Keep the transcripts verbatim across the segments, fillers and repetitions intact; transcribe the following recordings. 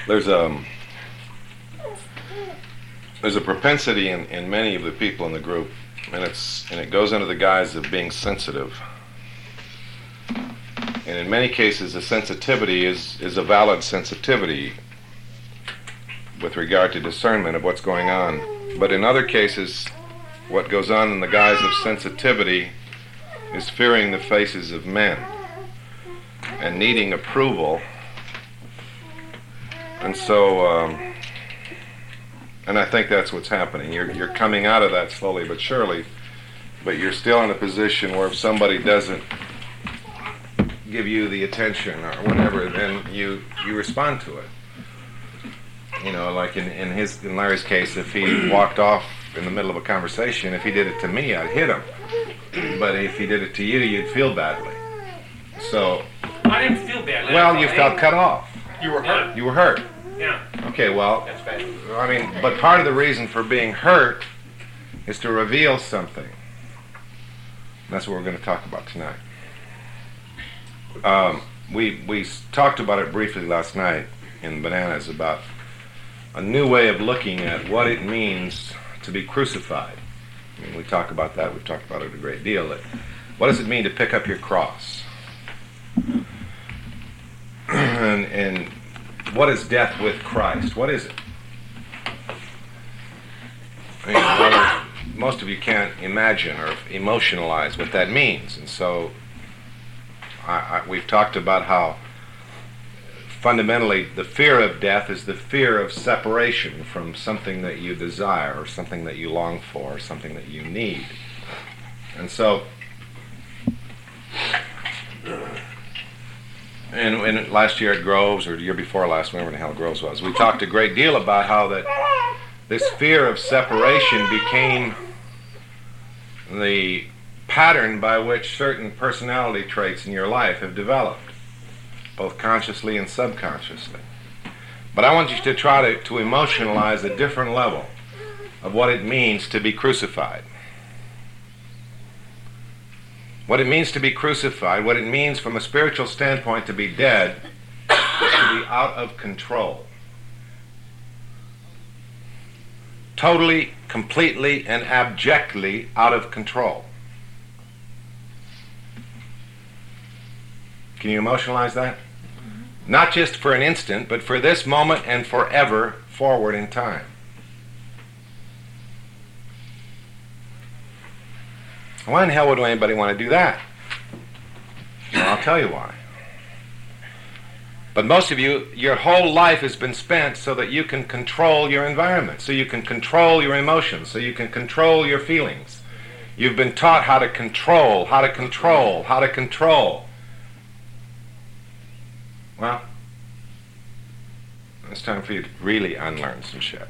there's a there's a propensity in, in many of the people in the group, and it's and it goes under the guise of being sensitive. And in many cases, the sensitivity is is a valid sensitivity with regard to discernment of what's going on. But in other cases, what goes on in the guise of sensitivity is fearing the faces of men and needing approval. And so, um, and I think that's what's happening. You're, you're coming out of that slowly but surely, but you're still in a position where if somebody doesn't give you the attention or whatever, then you, you respond to it. You know, like in, in his in Larry's case, if he walked off in the middle of a conversation, if he did it to me, I'd hit him. But if he did it to you, you'd feel badly. So I didn't feel badly. Well, you felt cut off. You were hurt. You were hurt. Yeah. Okay, well, That's bad. I mean, but part of the reason for being hurt is to reveal something. That's what we're going to talk about tonight. Um, we we talked about it briefly last night in Bananas about a new way of looking at what it means to be crucified. I mean, we talk about that. We've talked about it a great deal. That what does it mean to pick up your cross? and, and what is death with Christ? What is it? I mean, well, most of you can't imagine or emotionalize what that means. And so I, I, we've talked about how fundamentally the fear of death is the fear of separation from something that you desire or something that you long for or something that you need. And so, and, and last year at Groves, or the year before last, whenever the hell Groves was, we talked a great deal about how that this fear of separation became the pattern by which certain personality traits in your life have developed, both consciously and subconsciously. But I want you to try to, to emotionalize a different level of what it means to be crucified. What it means to be crucified, what it means from a spiritual standpoint to be dead, is to be out of control. Totally, completely, and abjectly out of control. Can you emotionalize that? Not just for an instant, but for this moment and forever forward in time. Why in hell would anybody want to do that? Well, I'll tell you why. But most of you, your whole life has been spent so that you can control your environment, so you can control your emotions, so you can control your feelings. You've been taught how to control, how to control, how to control. Well, it's time for you to really unlearn some shit.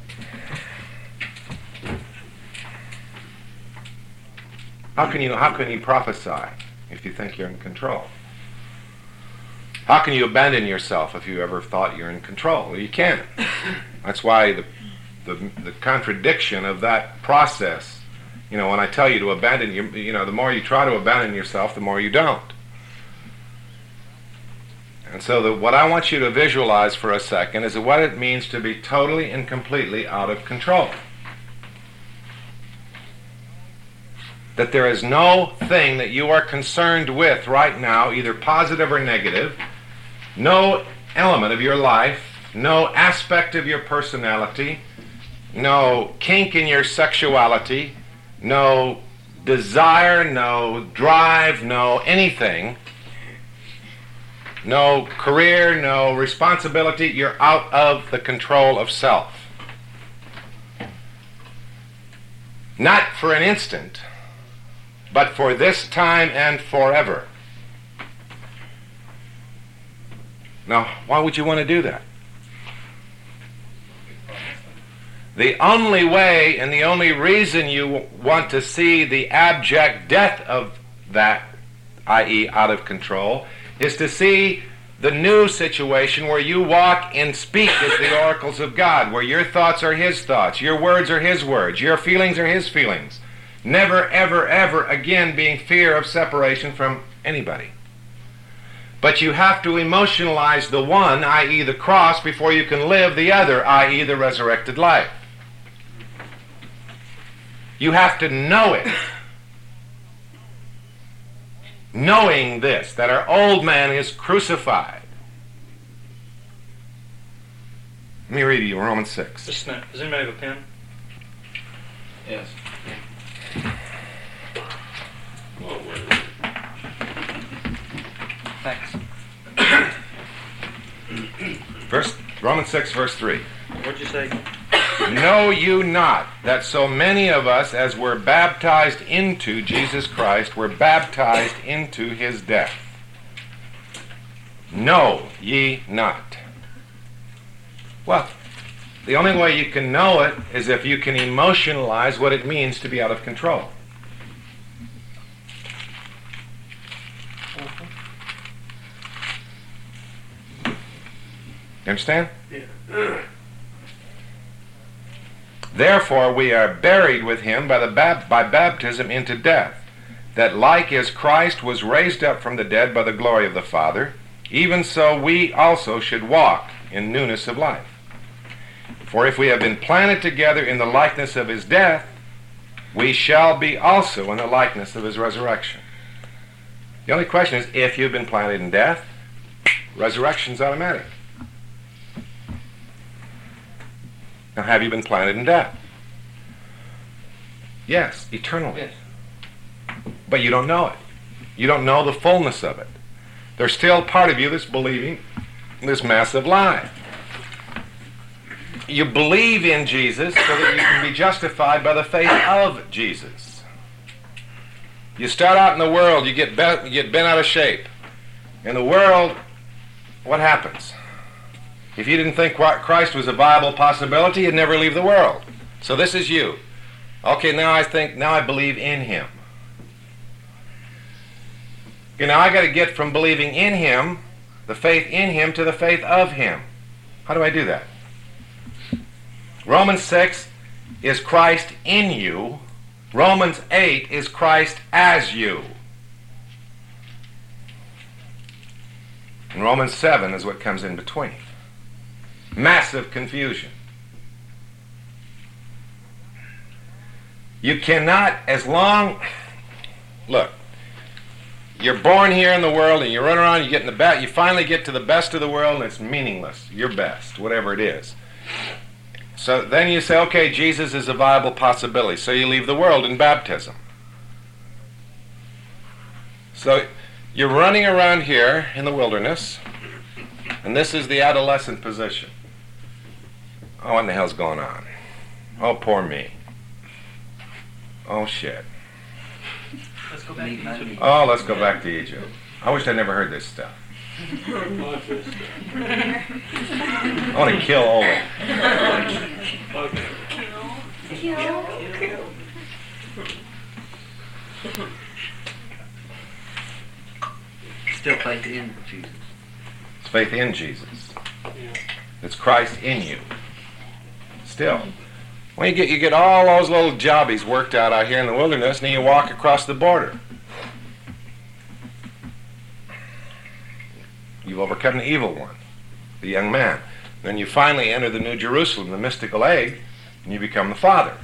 How can you, how can you prophesy if you think you're in control? How can you abandon yourself if you ever thought you're in control? Well, you can't. That's why the, the the contradiction of that process, you know, when I tell you to abandon, you, you know, the more you try to abandon yourself, the more you don't. And so the, what I want you to visualize for a second is what it means to be totally and completely out of control. That there is no thing that you are concerned with right now, either positive or negative, no element of your life, no aspect of your personality, no kink in your sexuality, no desire, no drive, no anything, no career, no responsibility. You're out of the control of self. Not for an instant, but for this time and forever. Now, why would you want to do that? The only way and the only reason you want to see the abject death of that, that is out of control, is to see the new situation where you walk and speak as the oracles of God, where your thoughts are His thoughts, your words are His words, your feelings are His feelings. Never, ever, ever again being fear of separation from anybody. But you have to emotionalize the one, that is the cross, before you can live the other, that is the resurrected life. You have to know it. Knowing this, that our old man is crucified. Let me read you Romans six. Just a minute. Does anybody have a pen? Yes. Thanks. Verse, Romans six, verse three. What'd you say? Know you not that so many of us as were baptized into Jesus Christ were baptized into his death? Know ye not. Well, the only way you can know it is if you can emotionalize what it means to be out of control. You understand? Yeah. Therefore we are buried with him by, the bab- by baptism into death, that like as Christ was raised up from the dead by the glory of the Father, even so we also should walk in newness of life. For if we have been planted together in the likeness of his death, we shall be also in the likeness of his resurrection. The only question is, if you've been planted in death, resurrection's automatic. Now, have you been planted in death? Yes, eternally. Yes. But you don't know it. You don't know the fullness of it. There's still part of you that's believing this massive lie. You believe in Jesus so that you can be justified by the faith of Jesus. You start out in the world, you get bent, you get bent out of shape. In the world, what happens? If you didn't think Christ was a viable possibility, you'd never leave the world. So this is you. Okay, now I think, now I believe in him. You know, I got to get from believing in him, the faith in him, to the faith of him. How do I do that? Romans six is Christ in you. Romans eight is Christ as you. And Romans seven is what comes in between. Massive confusion. You cannot, as long, look, you're born here in the world and you run around, you get in the best, you finally get to the best of the world and it's meaningless. Your best, whatever it is. So then you say, okay, Jesus is a viable possibility. So you leave the world in baptism. So you're running around here in the wilderness, and this is the adolescent position. Oh, what in the hell's going on? Oh, poor me. Oh, shit. Let's go back to Egypt. Oh, let's go back to Egypt. I wish I'd never heard this stuff. I want to kill Owen. Kill. Kill. Still faith in Jesus. It's faith in Jesus. It's Christ in you. Still. When you get you get all those little jobbies worked out out here in the wilderness, and then you walk across the border. You've overcome the evil one, the young man. Then you finally enter the New Jerusalem, the mystical egg, and you become the Father.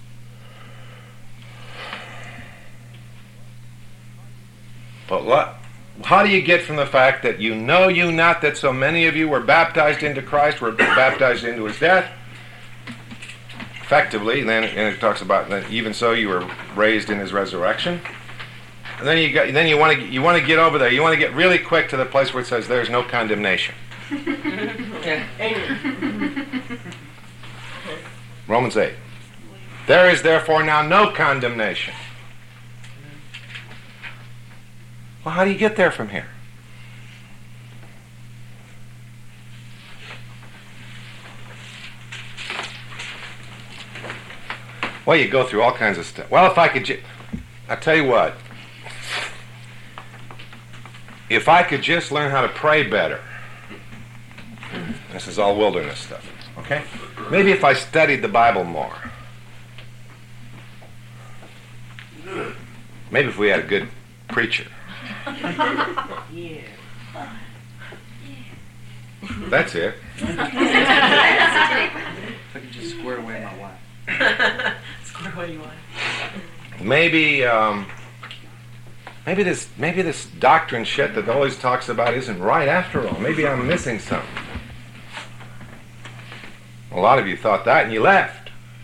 But what? How do you get from the fact that you know you not that so many of you were baptized into Christ, were baptized into his death? Effectively, then and it talks about that even so you were raised in his resurrection. And then you got, then you want to you want to get over there. You want to get really quick to the place where it says there's no condemnation. Romans eight. There is therefore now no condemnation. Well, how do you get there from here? Well, you go through all kinds of stuff. Well, if I could ju- I'll tell you what. If I could just learn how to pray better. This is all wilderness stuff, okay? Maybe if I studied the Bible more. Maybe if we had a good preacher. Yeah. That's it. If I could just square away my wife. Square away you want. Maybe, um, maybe this, maybe this doctrine shit that always talks about isn't right after all. Maybe I'm missing something. A lot of you thought that and you left.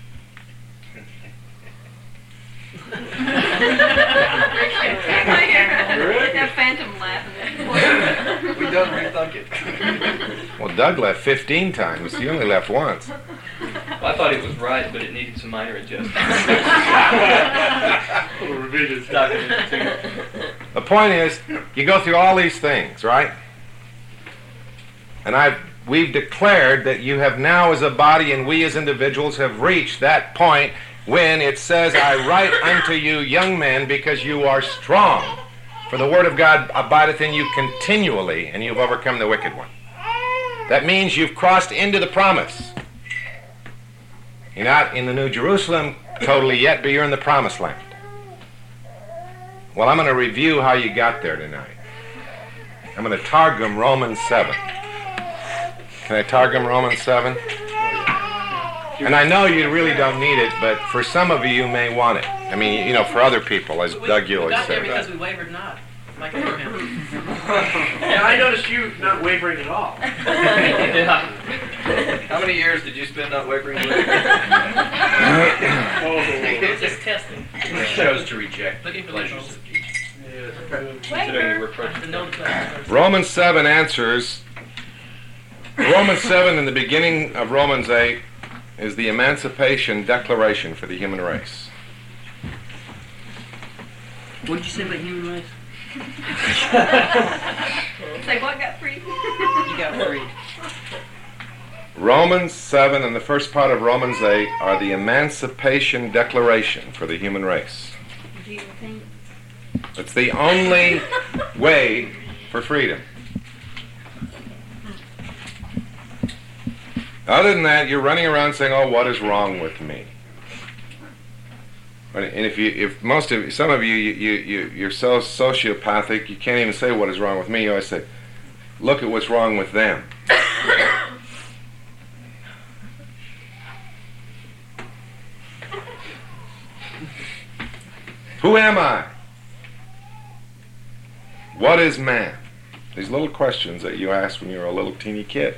That phantom laughing. We don't rethunk it. Well, Doug left fifteen times. You only left once. I thought it was right, but it needed some minor adjustments. Little revisions. Document two. The point is, you go through all these things, right? And I've, we've declared that you have now as a body and we as individuals have reached that point when it says, I write unto you, young men, because you are strong. For the word of God abideth in you continually, and you've overcome the wicked one. That means you've crossed into the promise. You're not in the New Jerusalem totally yet, but you're in the promised land. Well, I'm going to review how you got there tonight. I'm going to Targum Romans seven. Can I Targum Romans seven? And I know you really don't need it, but for some of you, you may want it. I mean, you know, for other people, as We, Doug we always got there said. because we wavered not, like Abraham. Yeah, I noticed you not wavering at all. Yeah. How many years did you spend not wavering? Oh, Just testing. Chose to reject Looking for pleasures the of Jesus. yeah. Considering the reproach. The no pleasure. Romans seven answers. Romans seven in the beginning of Romans eight is the Emancipation Declaration for the human race. What did you say about human rights? Say what got free? You got free. Romans seven and the first part of Romans eight are the Emancipation Declaration for the human race. Do you think? It's the only way for freedom. Other than that, you're running around saying, "Oh, what is wrong with me?" And if you, if most of, some of you, you, you, you you're so sociopathic, you can't even say what is wrong with me. You always say, "Look at what's wrong with them." Who am I? What is man? These little questions that you asked when you were a little teeny kid.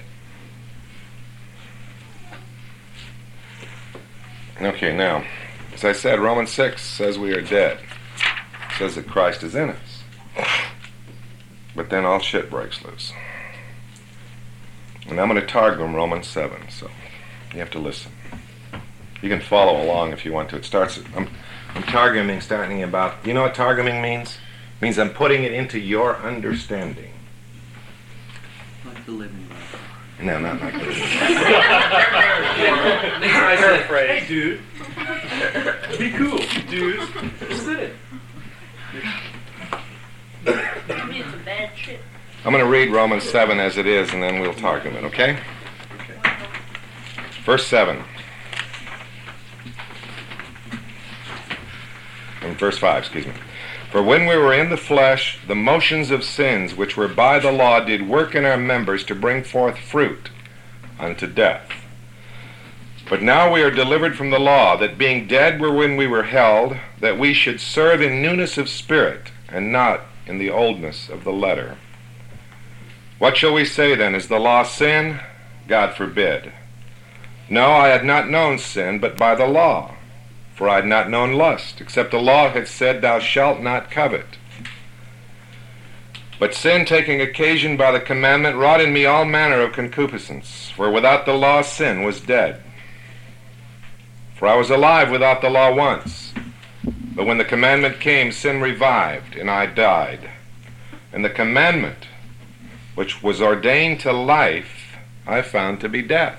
Okay, now, as I said, Romans six says we are dead. It says that Christ is in us. But then all shit breaks loose. And I'm going to Targum Romans seven, so you have to listen. You can follow along if you want to. It starts, I'm, I'm Targuming, starting about, you know what Targuming means? It means I'm putting it into your understanding. Like the living Bible. No, not like this. Hey, dude. Be cool, dude. Just sit it. It's a bad trip. I'm going to read Romans seven as it is, and then we'll Targum it, okay? Verse seven. And verse five, excuse me. For when we were in the flesh, the motions of sins which were by the law did work in our members to bring forth fruit unto death. But now we are delivered from the law, that being dead were when we were held, that we should serve in newness of spirit, and not in the oldness of the letter. What shall we say then? Is the law sin? God forbid. No, I had not known sin, but by the law. For I had not known lust, except the law had said, Thou shalt not covet. But sin, taking occasion by the commandment, wrought in me all manner of concupiscence. For without the law sin was dead. For I was alive without the law once. But when the commandment came, sin revived, and I died. And the commandment, which was ordained to life, I found to be death.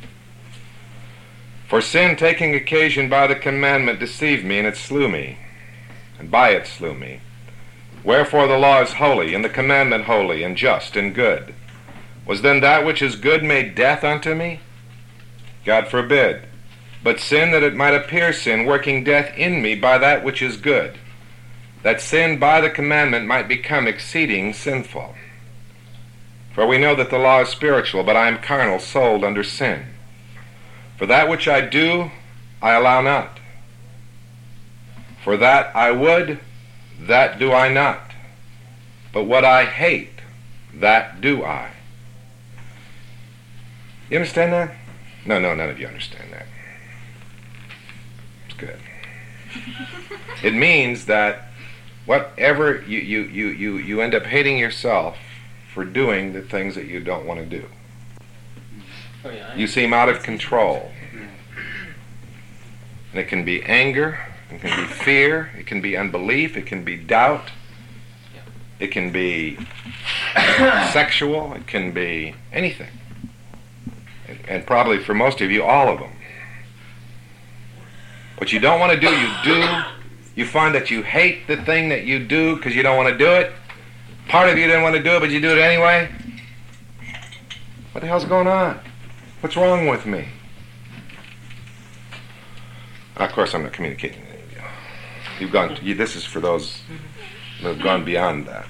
For sin, taking occasion by the commandment, deceived me, and it slew me, and by it slew me. Wherefore the law is holy, and the commandment holy, and just, and good. Was then that which is good made death unto me? God forbid. But sin, that it might appear sin, working death in me by that which is good, that sin by the commandment might become exceeding sinful. For we know that the law is spiritual, but I am carnal, sold under sin. For that which I do, I allow not. For that I would, that do I not. But what I hate, that do I. You understand that? No, no, none of you understand that. It's good. It means that whatever you, you, you, you, you end up hating yourself for doing the things that you don't want to do. Oh, yeah, I- You seem out of control. And it can be anger, it can be fear, it can be unbelief, it can be doubt, it can be sexual, it can be anything. And, and probably for most of you, all of them. What you don't want to do, you do. You find that you hate the thing that you do because you don't want to do it. Part of you didn't want to do it, but you do it anyway. What the hell's going on? What's wrong with me? Of course, I'm not communicating with any of you. You've gone. You, this is for those who have gone beyond that.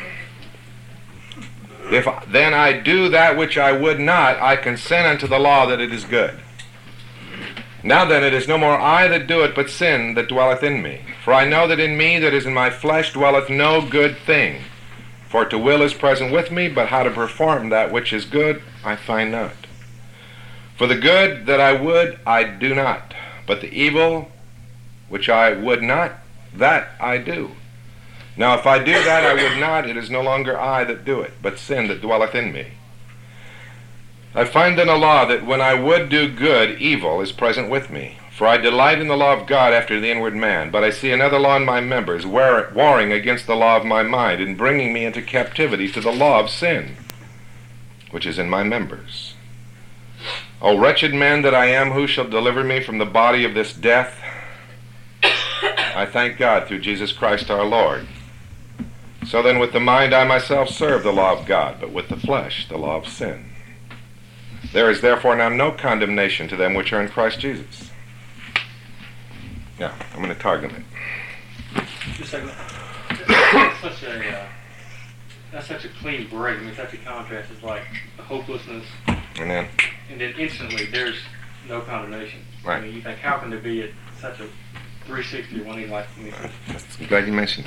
If then I do that which I would not, I consent unto the law that it is good. Now then, it is no more I that do it, but sin that dwelleth in me. For I know that in me that is in my flesh dwelleth no good thing. For to will is present with me, but how to perform that which is good I find not. For the good that I would, I do not. But the evil which I would not, that I do. Now if I do that I would not, it is no longer I that do it, but sin that dwelleth in me. I find in a law that when I would do good, evil is present with me. For I delight in the law of God after the inward man, but I see another law in my members, warring against the law of my mind, and bringing me into captivity to the law of sin, which is in my members. O wretched man that I am, who shall deliver me from the body of this death? I thank God through Jesus Christ our Lord. So then with the mind I myself serve the law of God, but with the flesh the law of sin. There is therefore now no condemnation to them which are in Christ Jesus. Now, I'm going to targum it. Just like that's such a uh, that's such a clean break. I mean, such a contrast. It's like hopelessness, And then, and then instantly there's no condemnation. Right. I mean, you think how can there be at such a three sixty one eighty like me? I'm glad you mentioned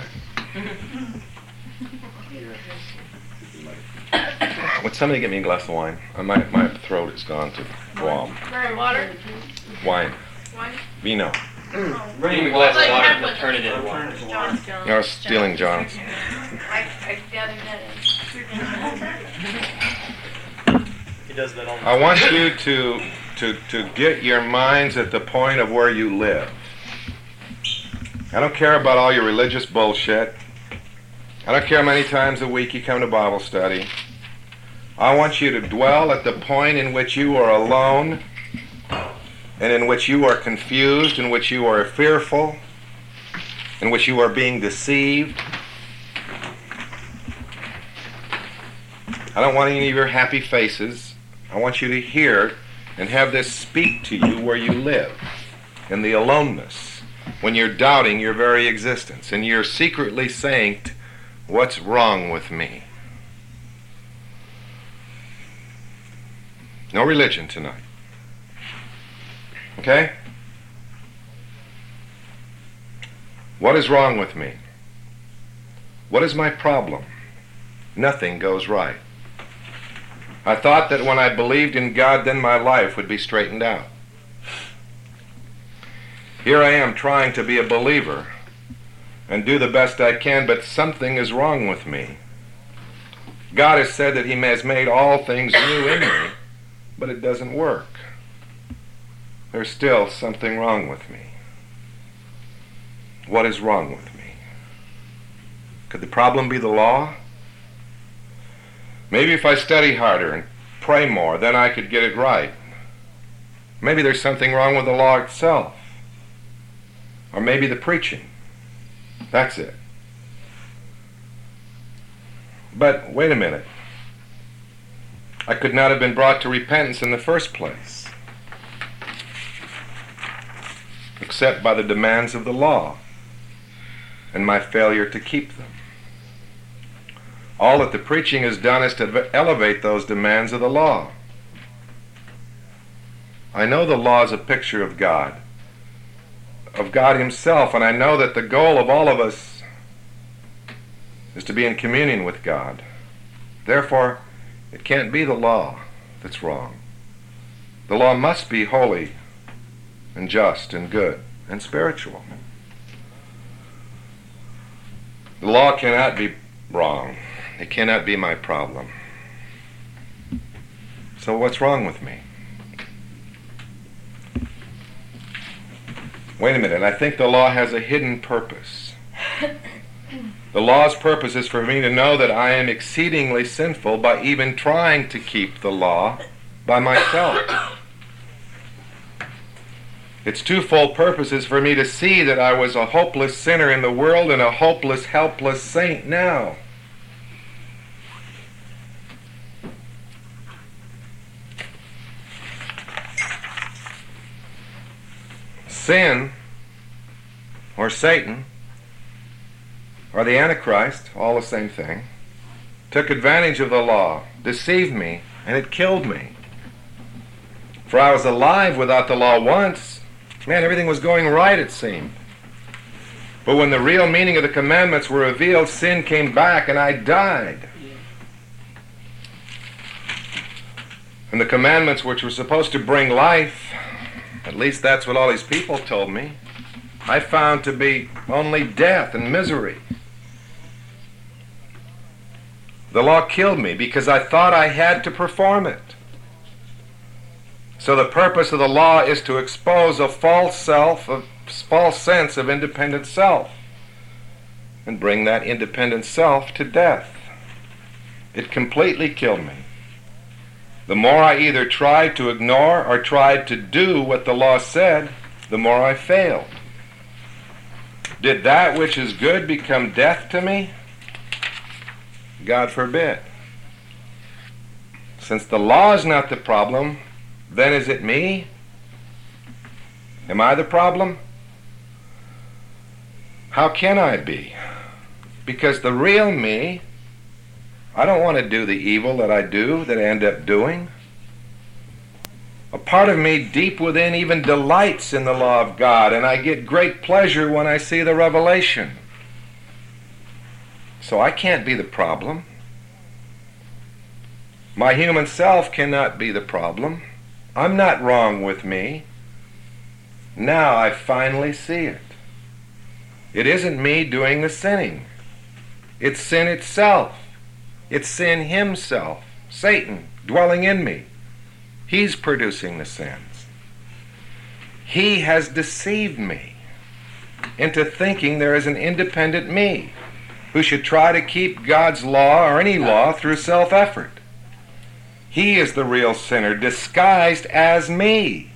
that. Would somebody get me a glass of wine? Uh, my, my throat has gone to wall. Water? Wine. Wine? Vino. Bring him a glass of water and turn it into water. John's. I was stealing John's. I, I gathered that in. He does that all the I want you to, to, to get your minds at the point of where you live. I don't care about all your religious bullshit. I don't care how many times a week you come to Bible study. I want you to dwell at the point in which you are alone, and in which you are confused, in which you are fearful, in which you are being deceived. I don't want any of your happy faces. I want you to hear and have this speak to you where you live, in the aloneness, when you're doubting your very existence, and you're secretly saying, what's wrong with me? No religion tonight. Okay? What is wrong with me? What is my problem? Nothing goes right. I thought that when I believed in God, then my life would be straightened out. Here I am trying to be a believer and do the best I can, but something is wrong with me. God has said that He has made all things new in me, but it doesn't work. There's still something wrong with me. What is wrong with me? Could the problem be the law? Maybe if I study harder and pray more, then I could get it right. Maybe there's something wrong with the law itself. Or maybe the preaching. That's it. But wait a minute. I could not have been brought to repentance in the first place, except by the demands of the law and my failure to keep them. All that the preaching has done is to elevate those demands of the law. I know the law is a picture of God, of God Himself, and I know that the goal of all of us is to be in communion with God. Therefore, it can't be the law that's wrong. The law must be holy and just and good and spiritual. The law cannot be wrong. It cannot be my problem. So what's wrong with me? Wait a minute, I think the law has a hidden purpose. The law's purpose is for me to know that I am exceedingly sinful by even trying to keep the law by myself. Its twofold purpose is for me to see that I was a hopeless sinner in the world and a hopeless, helpless saint now. Sin, or Satan, or the Antichrist, all the same thing, took advantage of the law, deceived me, and it killed me. For I was alive without the law once. Man, everything was going right, it seemed. But when the real meaning of the commandments were revealed, sin came back and I died. And the commandments which were supposed to bring life, at least that's what all these people told me, I found to be only death and misery. The law killed me because I thought I had to perform it. So the purpose of the law is to expose a false self, a false sense of independent self, and bring that independent self to death. It completely killed me. The more I either tried to ignore or tried to do what the law said, the more I failed. Did that which is good become death to me? God forbid. Since the law is not the problem, then is it me? Am I the problem? How can I be? Because the real me, I don't want to do the evil that I do, that I end up doing. A part of me deep within even delights in the law of God, and I get great pleasure when I see the revelation. So I can't be the problem. My human self cannot be the problem. I'm not wrong with me. Now I finally see it. It isn't me doing the sinning. It's sin itself. It's sin himself, Satan, dwelling in me. He's producing the sins. He has deceived me into thinking there is an independent me who should try to keep God's law or any law through self-effort. He is the real sinner, disguised as me.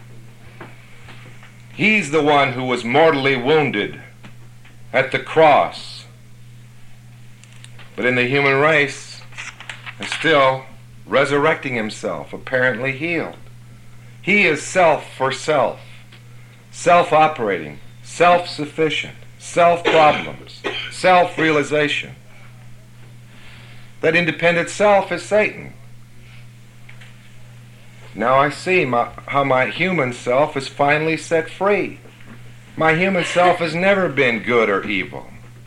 He's the one who was mortally wounded at the cross, but in the human race is still resurrecting himself, apparently healed. He is self for self, self-operating, self-sufficient, self-problems, self-realization. That independent self is Satan. Now I see my, how my human self is finally set free. My human self has never been good or evil.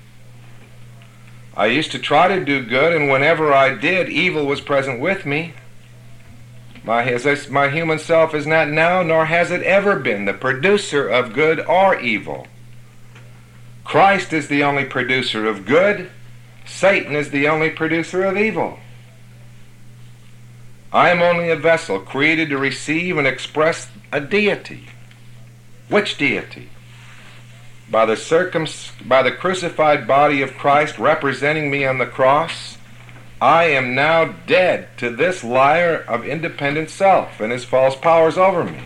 I used to try to do good, and whenever I did, evil was present with me. My, as I, my human self is not now, nor has it ever been, the producer of good or evil. Christ is the only producer of good. Satan is the only producer of evil. I am only a vessel created to receive and express a deity. Which deity? By the, circum- by the crucified body of Christ representing me on the cross, I am now dead to this liar of independent self and his false powers over me.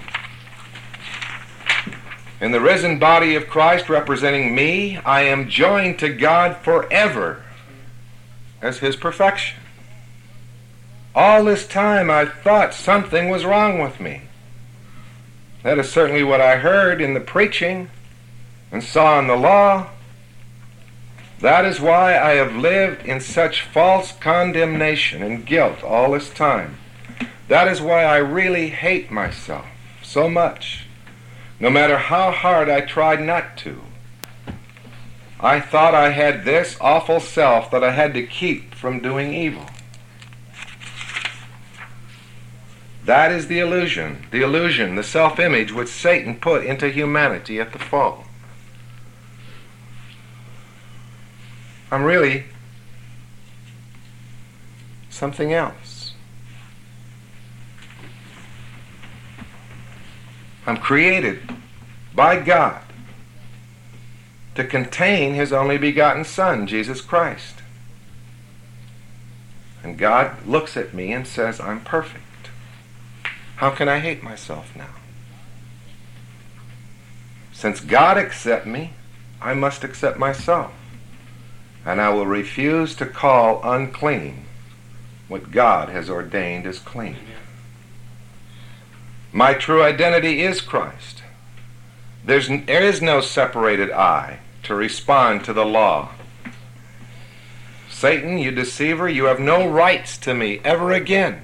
In the risen body of Christ representing me, I am joined to God forever as his perfection. All this time I thought something was wrong with me. That is certainly what I heard in the preaching and saw in the law. That is why I have lived in such false condemnation and guilt all this time. That is why I really hate myself so much, no matter how hard I tried not to. I thought I had this awful self that I had to keep from doing evil. That is the illusion, the illusion, the self-image which Satan put into humanity at the fall. I'm really something else. I'm created by God to contain His only begotten Son, Jesus Christ. And God looks at me and says, I'm perfect. How can I hate myself now? Since God accepts me, I must accept myself. And I will refuse to call unclean what God has ordained as clean. My true identity is Christ. There's, there is no separated I to respond to the law. Satan, you deceiver, you have no rights to me ever again.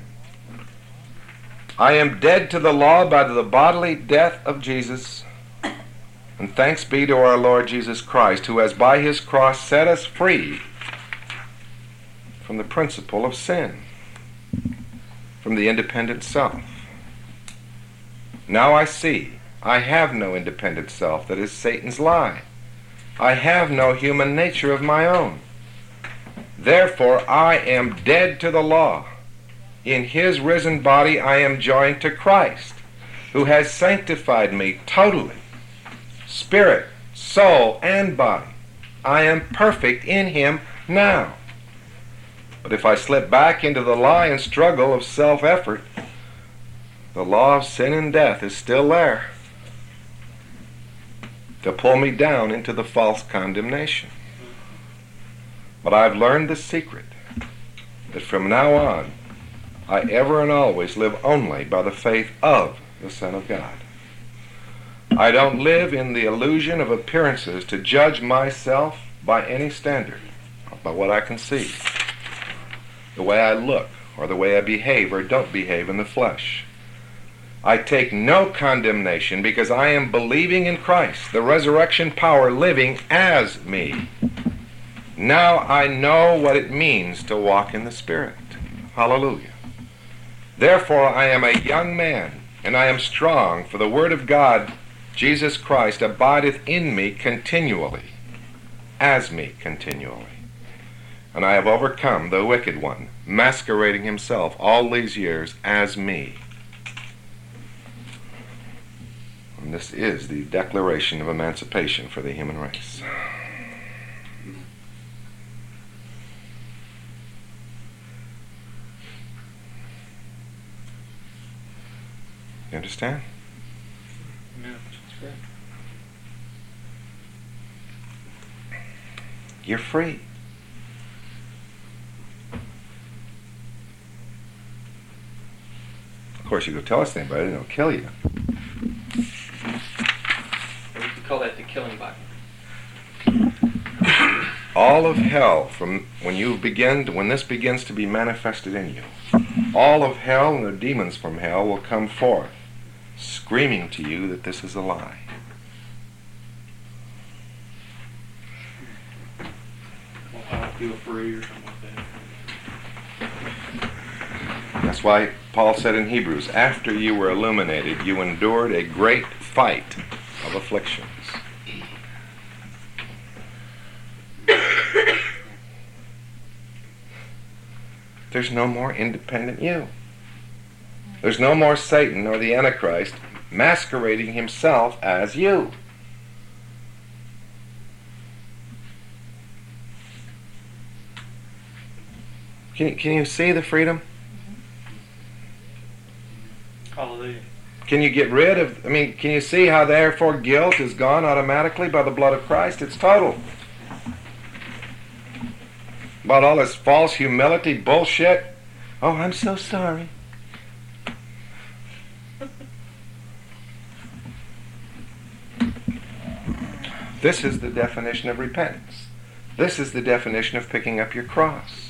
I am dead to the law by the bodily death of Jesus. And thanks be to our Lord Jesus Christ, who has by His cross set us free from the principle of sin, from the independent self. Now I see I have no independent self. That is Satan's lie. I have no human nature of my own. Therefore I am dead to the law. In His risen body I am joined to Christ, who has sanctified me totally, spirit, soul, and body. I am perfect in Him now. But if I slip back into the lie and struggle of self-effort, the law of sin and death is still there to pull me down into the false condemnation. But I've learned the secret that from now on, I ever and always live only by the faith of the Son of God. I don't live in the illusion of appearances to judge myself by any standard, by what I can see, the way I look, or the way I behave or don't behave in the flesh. I take no condemnation because I am believing in Christ, the resurrection power living as me. Now I know what it means to walk in the Spirit. Hallelujah. Therefore I am a young man, and I am strong, for the Word of God, Jesus Christ, abideth in me continually, as me continually. And I have overcome the wicked one, masquerading himself all these years as me. And this is the declaration of emancipation for the human race. You understand? Yeah, that's great. You're free. Of course, you go tell us anybody, they'll kill you. We could call that the killing Bible. All of hell, from when you begin, to, when this begins to be manifested in you, all of hell and the demons from hell will come forth, screaming to you that this is a lie. Well, I don't feel free or something like that. That's why Paul said in Hebrews, after you were illuminated, you endured a great fight of afflictions. There's no more independent you. There's no more Satan or the Antichrist masquerading himself as you. Can you, can you see the freedom? Hallelujah. Can you get rid of, I mean, can you see how therefore guilt is gone automatically by the blood of Christ? It's total. About all this false humility bullshit. Oh, I'm so sorry. This is the definition of repentance. This is the definition of picking up your cross.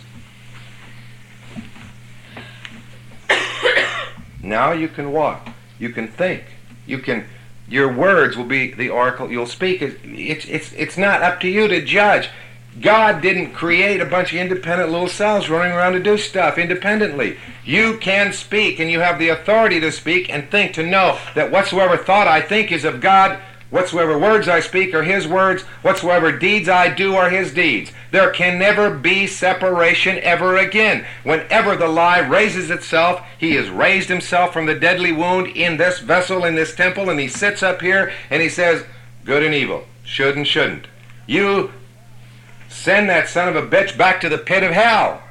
Now you can walk. You can think. You can. Your words will be the oracle you'll speak. It's it's it's not up to you to judge. God didn't create a bunch of independent little cells running around to do stuff independently. You can speak, and you have the authority to speak and think, to know that whatsoever thought I think is of God, whatsoever words I speak are His words, whatsoever deeds I do are His deeds. There can never be separation ever again. Whenever the lie raises itself, He has raised Himself from the deadly wound in this vessel, in this temple, and He sits up here and He says, good and evil, should and shouldn't. You send that son of a bitch back to the pit of hell.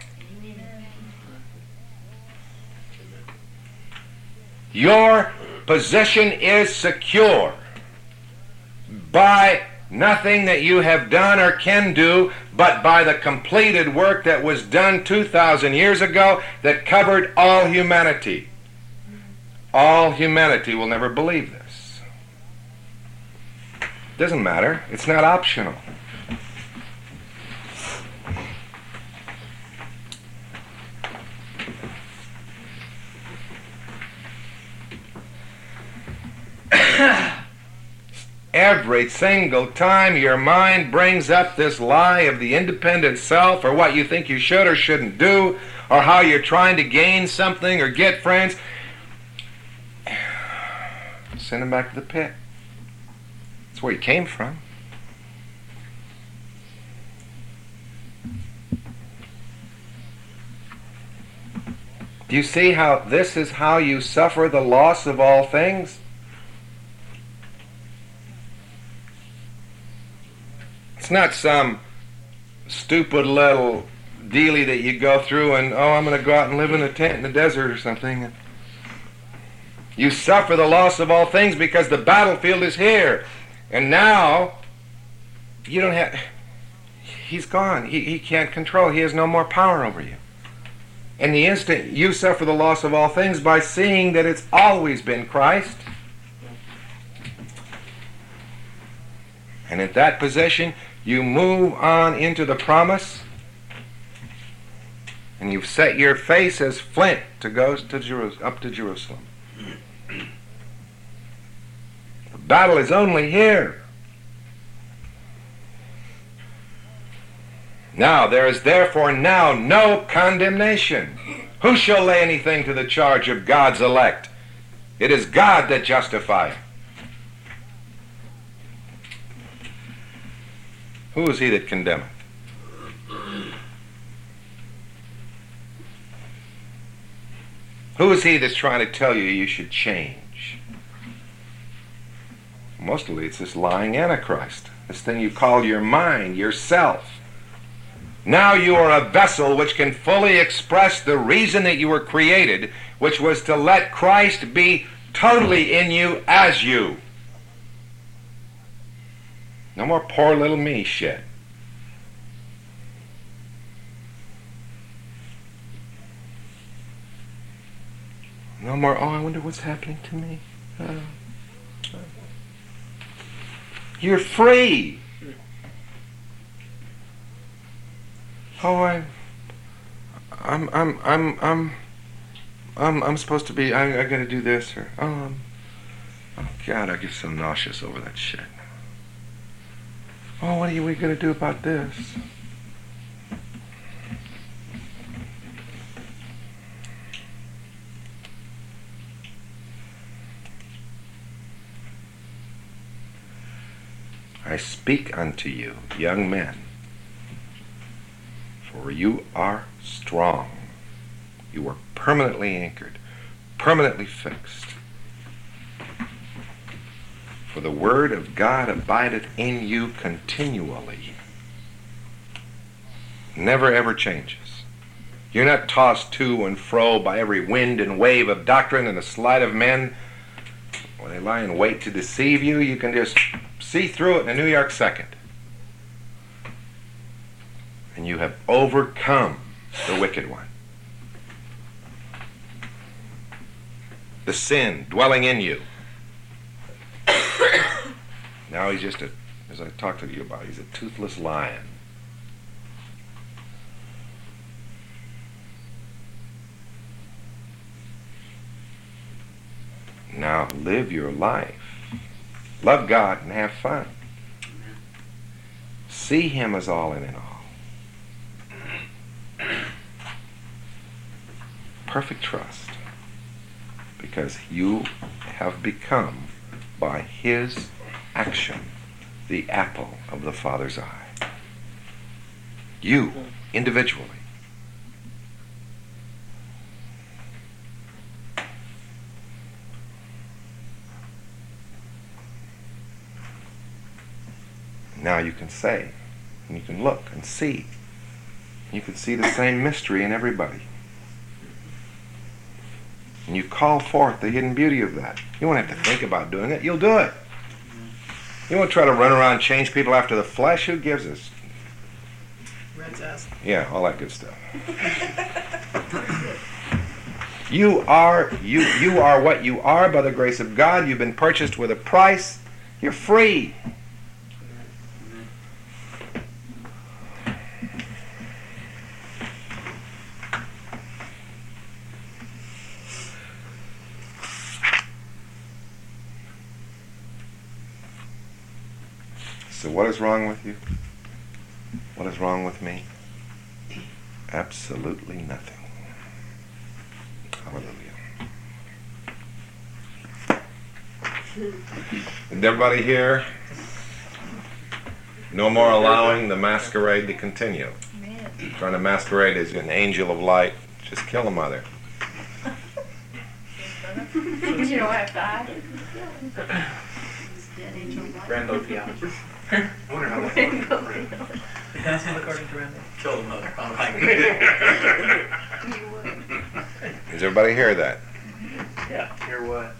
Your position is secure by nothing that you have done or can do, but by the completed work that was done two thousand years ago that covered all humanity. All humanity will never believe this. Doesn't matter. It's not optional. Every single time your mind brings up this lie of the independent self, or what you think you should or shouldn't do, or how you're trying to gain something or get friends, send him back to the pit. That's where he came from. Do you see how this is how you suffer the loss of all things? It's not some stupid little dealie that you go through and, oh, I'm going to go out and live in a tent in the desert or something. You suffer the loss of all things because the battlefield is here. And now, you don't have... He's gone. He, he can't control. He has no more power over you. And the instant you suffer the loss of all things by seeing that it's always been Christ, and at that position, you move on into the promise, and you've set your face as flint to go to Jeru- up to Jerusalem. The battle is only here. Now there is therefore now no condemnation. Who shall lay anything to the charge of God's elect? It is God that justifieth. Who is he that condemneth? Who is he that's trying to tell you you should change? Mostly it's this lying Antichrist, this thing you call your mind, yourself. Now you are a vessel which can fully express the reason that you were created, which was to let Christ be totally in you as you. No more poor little me shit. No more, oh, I wonder what's happening to me. Oh. You're free. Oh, I, I'm, I'm, I'm, I'm, I'm, I'm supposed to be, I, I gotta do this, or, oh, um, oh, God, I get so nauseous over that shit. Oh, what are we going to do about this? I speak unto you, young men, for you are strong. You are permanently anchored, permanently fixed. For the word of God abideth in you continually. Never ever changes. You're not tossed to and fro by every wind and wave of doctrine and the sleight of men. When they lie in wait to deceive you, you can just see through it in a New York second. And you have overcome the wicked one. The sin dwelling in you. Now he's just a, as I talked to you about, he's a toothless lion. Now live your life. Love God and have fun. See Him as all in and all. Perfect trust. Because you have become, by His action, the apple of the Father's eye. You, individually. Now you can say, and you can look and see. You can see the same mystery in everybody. And you call forth the hidden beauty of that. You won't have to think about doing it. You'll do it. You won't try to run around and change people after the flesh. Who gives us? Red's ass. Yeah, all that good stuff. You are you you are what you are by the grace of God. You've been purchased with a price. You're free. So what is wrong with you? What is wrong with me? Absolutely nothing. Hallelujah. And everybody here, no more allowing the masquerade to continue. Trying to masquerade as an angel of light. Just kill a mother. You know, I've died. Rambo theology. I wonder how that works. That's according to Randall. Kill the mother. Oh my You would. Does everybody hear that? Yeah. Hear what?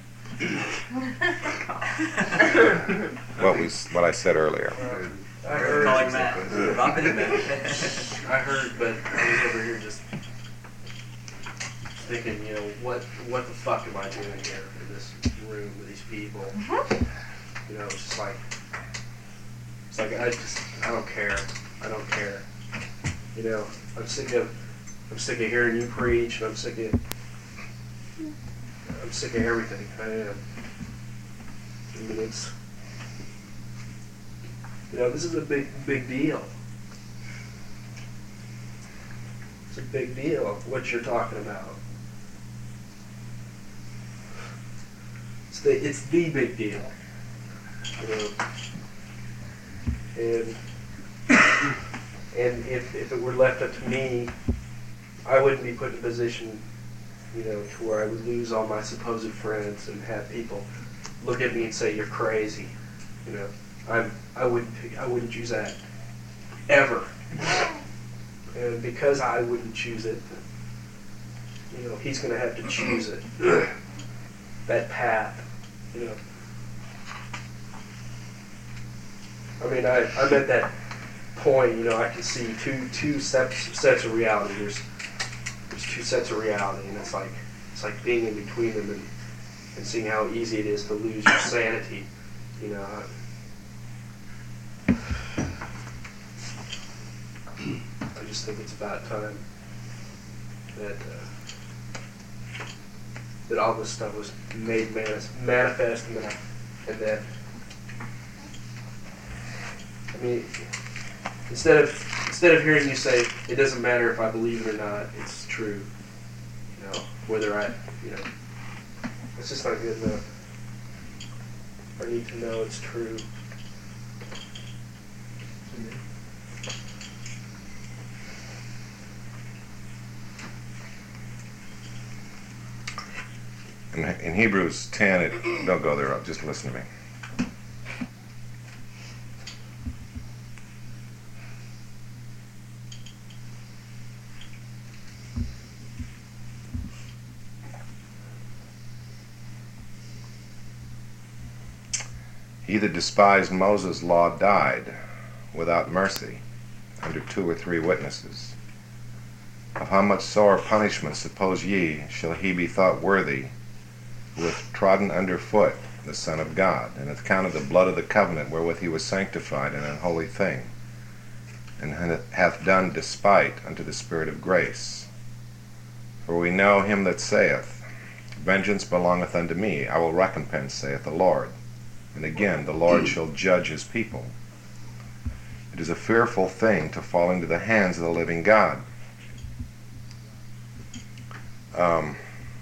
What we what I said earlier. I heard. Calling Matt. Drop it in there. I heard, but I was over here just thinking, you know, what what the fuck am I doing here in this room with these people? You know, it's just like, it's like I just, I don't care. I don't care. You know, I'm sick of, I'm sick of hearing you preach, and I'm sick of, I'm sick of everything. I am. I mean, it's, you know, this is a big, big deal. It's a big deal, what you're talking about. It's the, it's the big deal. You know, and and if, if it were left up to me, I wouldn't be put in a position, you know, to where I would lose all my supposed friends and have people look at me and say you're crazy. You know, I'm I wouldn't pick, I wouldn't choose that ever. And because I wouldn't choose it, you know, he's going to have to choose it. That path, you know. I mean, I, I'm at that point, you know, I can see two two sets sets of reality. There's there's two sets of reality, and it's like it's like being in between them and, and seeing how easy it is to lose your sanity. You know, I, I just think it's about time that uh, that all this stuff was made manis- manifest, and that and that. I mean, instead of instead of hearing you say it doesn't matter if I believe it or not, it's true. You know, whether I, you know, it's just not good enough. I need to know it's true. In, in Hebrews ten, it, don't go there, just listen to me. He that despised Moses' law died without mercy under two or three witnesses. Of how much sore punishment, suppose ye, shall he be thought worthy, who hath trodden under foot the Son of God, and hath counted the blood of the covenant wherewith he was sanctified an unholy thing, and hath done despite unto the Spirit of grace. For we know him that saith, Vengeance belongeth unto me, I will recompense, saith the Lord. And again, the Lord shall judge his people. It is a fearful thing to fall into the hands of the living God. Um,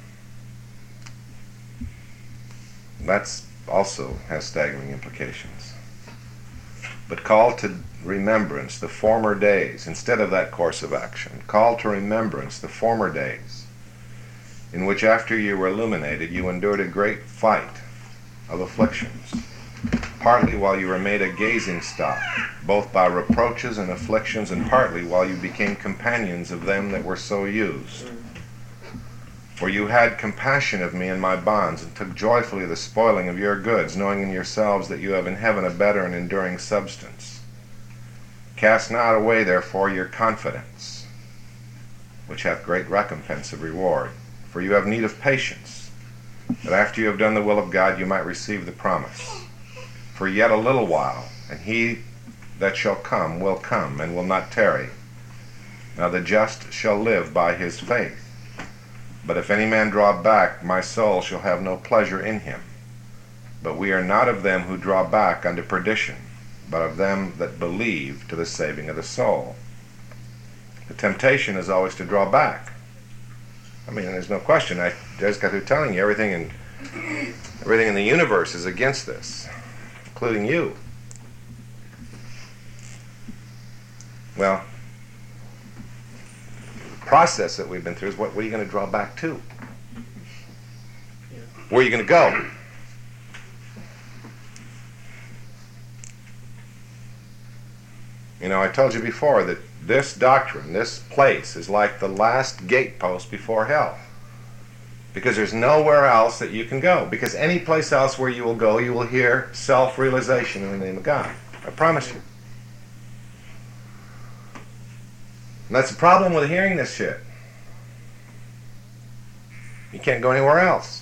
that's also has staggering implications. But call to remembrance the former days, instead of that course of action. Call to remembrance the former days, in which after you were illuminated, you endured a great fight of afflictions, partly while you were made a gazing stock, both by reproaches and afflictions, and partly while you became companions of them that were so used. For you had compassion of me in my bonds, and took joyfully the spoiling of your goods, knowing in yourselves that you have in heaven a better and enduring substance. Cast not away therefore your confidence, which hath great recompense of reward. For you have need of patience, that after you have done the will of God you might receive the promise. For yet a little while, and he that shall come will come, and will not tarry. Now the just shall live by his faith. But if any man draw back, my soul shall have no pleasure in him. But we are not of them who draw back unto perdition, but of them that believe to the saving of the soul. The temptation is always to draw back. I mean, there's no question. I just got through telling you everything in everything in the universe is against this, including you. Well, the process that we've been through is what, what are you going to draw back to? Where are you going to go? You know, I told you before that this doctrine, this place, is like the last gatepost before hell. Because there's nowhere else that you can go. Because any place else where you will go, you will hear self-realization in the name of God. I promise you. And that's the problem with hearing this shit. You can't go anywhere else.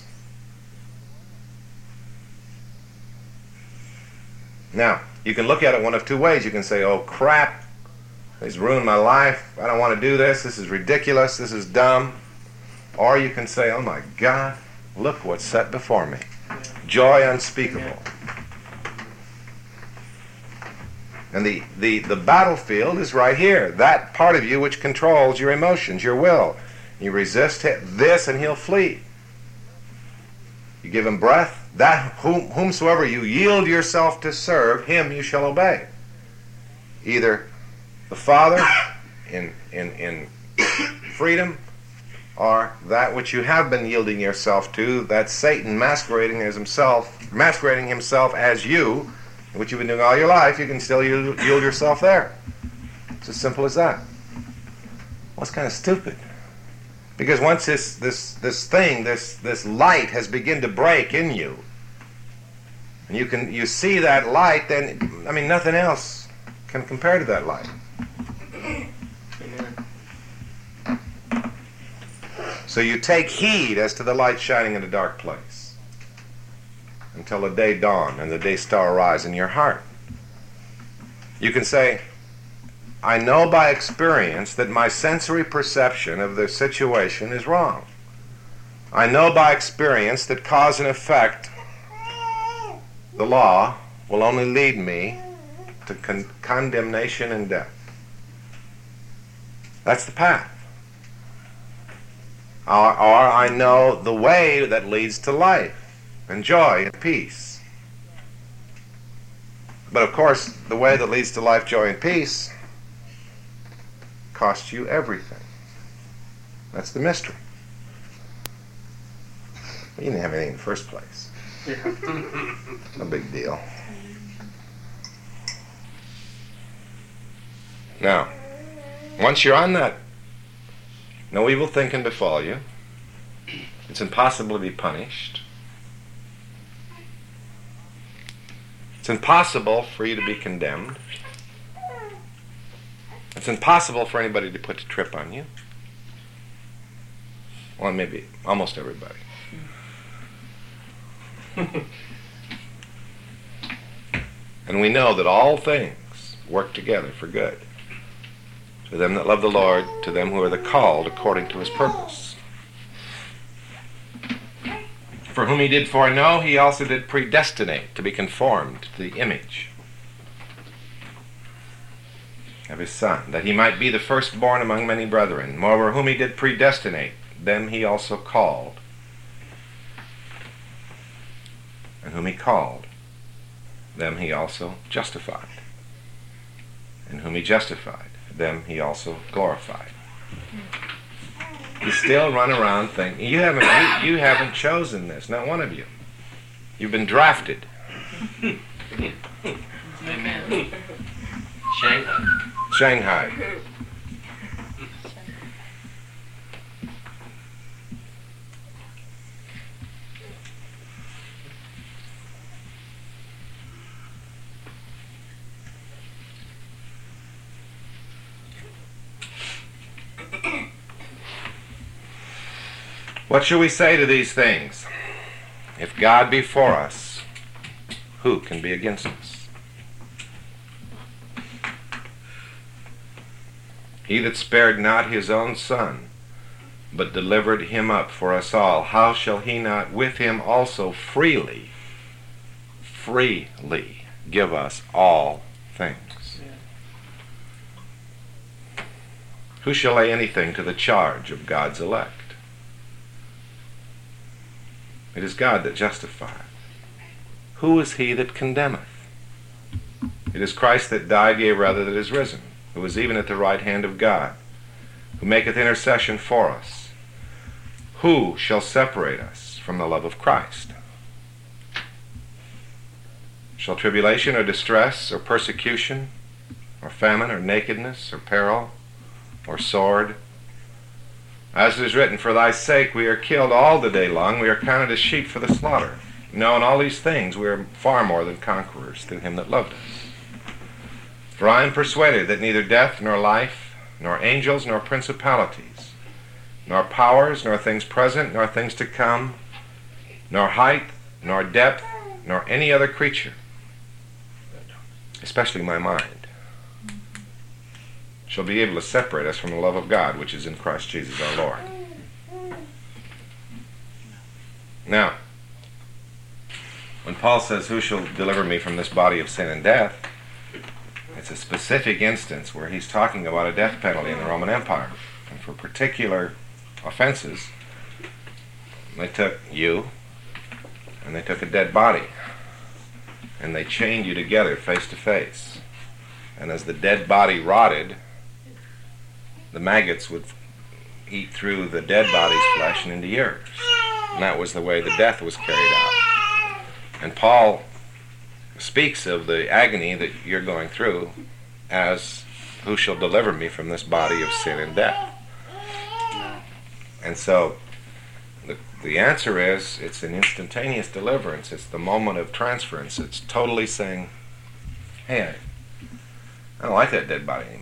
Now, you can look at it one of two ways. You can say, oh crap, it's ruined my life. I don't want to do this. This is ridiculous. This is dumb. Or you can say, oh my God, look what's set before me. Joy unspeakable. And the, the, the battlefield is right here. That part of you which controls your emotions, your will. You resist this and he'll flee. You give him breath. That whom, whomsoever you yield yourself to serve, him you shall obey. Either the Father in, in, in freedom, or that which you have been yielding yourself to, that's Satan masquerading as himself, masquerading himself as you, which you've been doing all your life. You can still yield, yield yourself there. It's as simple as that. Well, it's kind of stupid. Because once this this this thing, this this light has begun to break in you, and you can you see that light, then I mean nothing else can compare to that light. Amen. So you take heed as to the light shining in a dark place until the day dawn and the day star arise in your heart. You can say, I know by experience that my sensory perception of the situation is wrong. I know by experience that cause and effect, the law, will only lead me to con- condemnation and death. That's the path. Or, or I know the way that leads to life and joy and peace. But of course, the way that leads to life, joy, and peace costs you everything. That's the mystery. You didn't have anything in the first place. No big deal. Now, once you're on that, no evil thing can befall you. It's impossible to be punished. It's impossible for you to be condemned. It's impossible for anybody to put a trip on you. Well, maybe almost everybody. And we know that all things work together for good to them that love the Lord, to them who are the called according to his purpose. for whom he did foreknow, he also did predestinate to be conformed to the image of his Son, that he might be the firstborn among many brethren. Moreover, whom he did predestinate, them he also called. And whom he called, them he also justified. And whom he justified, them he also glorified. You still run around thinking, you haven't, you, you haven't chosen this, not one of you. You've been drafted. Amen. Shanghai. Shanghai. What shall we say to these things? If God be for us, who can be against us? He that spared not his own Son, but delivered him up for us all, how shall he not with him also freely, freely give us all things? Who shall lay anything to the charge of God's elect? It is God that justifieth. Who is he that condemneth? It is Christ that died, yea, rather that is risen, who is even at the right hand of God, who maketh intercession for us. Who shall separate us from the love of Christ? Shall tribulation or distress or persecution or famine or nakedness or peril or sword? As it is written, for thy sake we are killed all the day long, we are counted as sheep for the slaughter. No, in all these things we are far more than conquerors through him that loved us. For I am persuaded that neither death nor life, nor angels nor principalities, nor powers, nor things present, nor things to come, nor height, nor depth, nor any other creature, especially my mind, shall be able to separate us from the love of God which is in Christ Jesus our Lord. Now, when Paul says, who shall deliver me from this body of sin and death, it's a specific instance where he's talking about a death penalty in the Roman Empire. And for particular offenses, they took you and they took a dead body and they chained you together face to face. And as the dead body rotted, the maggots would eat through the dead body's flesh and into yours. And that was the way the death was carried out. And Paul speaks of the agony that you're going through as, who shall deliver me from this body of sin and death? And so the, the answer is, it's an instantaneous deliverance. It's the moment of transference. It's totally saying, hey, I don't like that dead body anymore.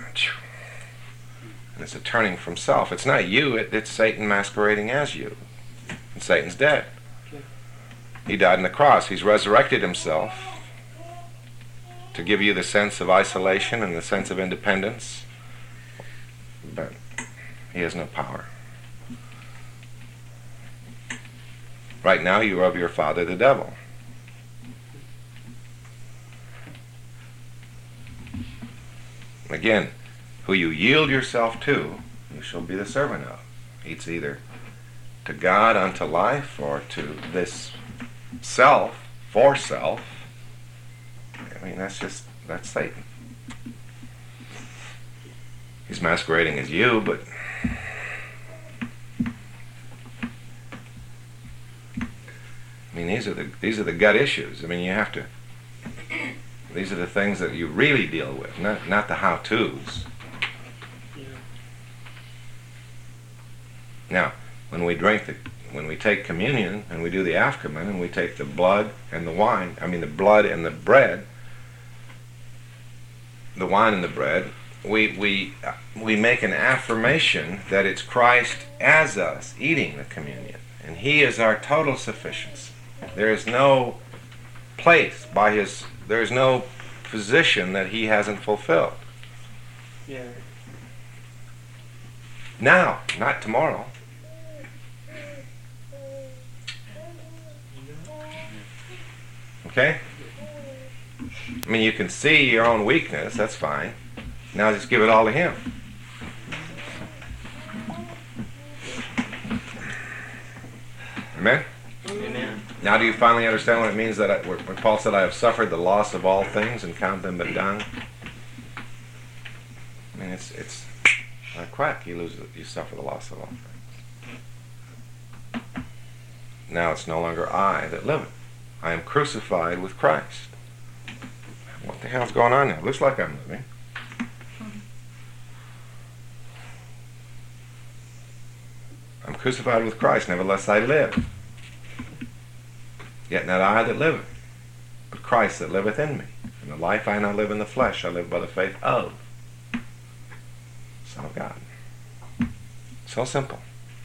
And it's a turning from self. It's not you, it, it's Satan masquerading as you. And Satan's dead. He died on the cross. He's resurrected himself to give you the sense of isolation and the sense of independence. But he has no power. Right now you are of your father the devil. Again, who you yield yourself to, you shall be the servant of. It's either to God unto life or to this self, for self. I mean, that's just, that's Satan. He's masquerading as you, but I mean, these are the these are the gut issues. I mean, you have to, these are the things that you really deal with, not not the how-tos. Now, when we drink the, when we take communion and we do the afterman and we take the blood and the wine, I mean the blood and the bread, the wine and the bread, we we we make an affirmation that it's Christ as us eating the communion, and He is our total sufficiency. There is no place by His, there is no position that He hasn't fulfilled. Yeah. Now, not tomorrow. Okay? I mean, you can see your own weakness, that's fine. Now just give it all to Him. Amen? Amen. Now do you finally understand what it means that I, when Paul said, I have suffered the loss of all things and count them but dung? I mean, it's it's like crack. You lose, you suffer the loss of all things. Now it's no longer I that liveth. I am crucified with Christ. What the hell's going on now? Looks like I'm living. I'm crucified with Christ, nevertheless I live. Yet not I that liveth, but Christ that liveth in me. And the life I now live in the flesh, I live by the faith of the Son of God. So simple.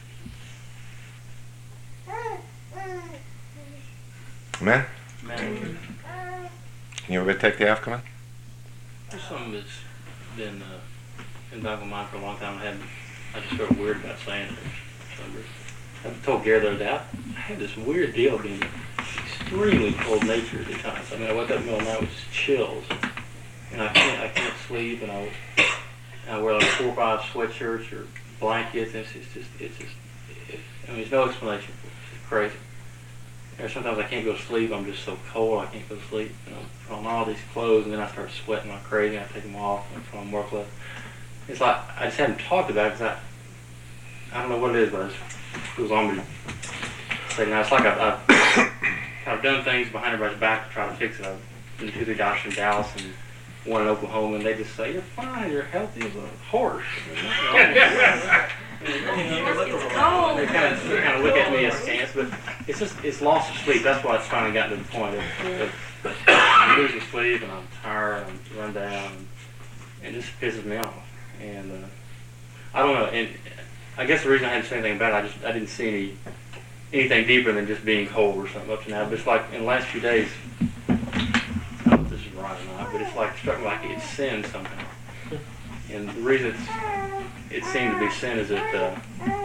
Amen? Man, Can you ever take the Afghan? there's something that's been uh, in back of my mind for a long time. I had, I just felt weird about saying it. I told Gary the other day, I I had this weird deal of being extremely cold natured at times. I mean, I wake up in the middle of the night with just chills, and I can't, I can't sleep, and I, and I wear like four or five sweatshirts or blankets, and it's, it's just, it's just, it, I mean, there's no explanation for it. It's just crazy. Or sometimes I can't go to sleep. I'm just so cold I can't go to sleep. You know, put on all these clothes, and then I start sweating like crazy. And I take them off and put on more clothes. It's like I just haven't talked about it because I, I don't know what it is, but it goes on me. So, you know, it's like I've, I've kind of done things behind everybody's back to try to fix it. I've been to the doctor in Dallas and one in Oklahoma, and they just say, "You're fine. You're healthy as a horse." I mean, nothing wrong with that. It's cold. They kind of, they kind of look at me askance, but it's just, it's loss of sleep. That's why it's finally gotten to the point of, of I'm losing sleep, and I'm tired, and I'm run down, and, and it just pisses me off. And uh, I don't know, and I guess the reason I hadn't said anything about it, I just, I didn't see any, anything deeper than just being cold or something up to now. But it's like, in the last few days, I don't know if this is right or not, but it's like, struck me like it's sin somehow. And the reason it's, it seemed to be sin is that, uh,